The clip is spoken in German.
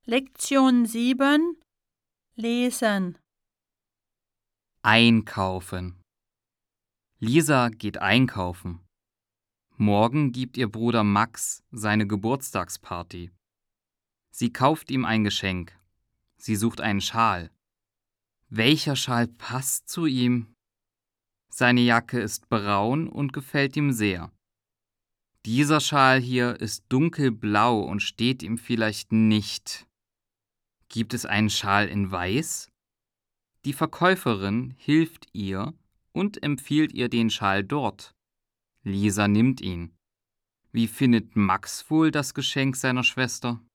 Lektion 7 Lesen. Einkaufen. Lisa geht einkaufen. Morgen gibt ihr Bruder Max seine Geburtstagsparty. Sie kauft ihm ein Geschenk. Sie sucht einen Schal. Welcher Schal passt zu ihm? Seine Jacke ist braun und gefällt ihm sehr. Dieser Schal hier ist dunkelblau und steht ihm vielleicht nicht. Gibt es einen Schal in Weiß? Die Verkäuferin hilft ihr und empfiehlt ihr den Schal dort. Lisa nimmt ihn. Wie findet Max wohl das Geschenk seiner Schwester?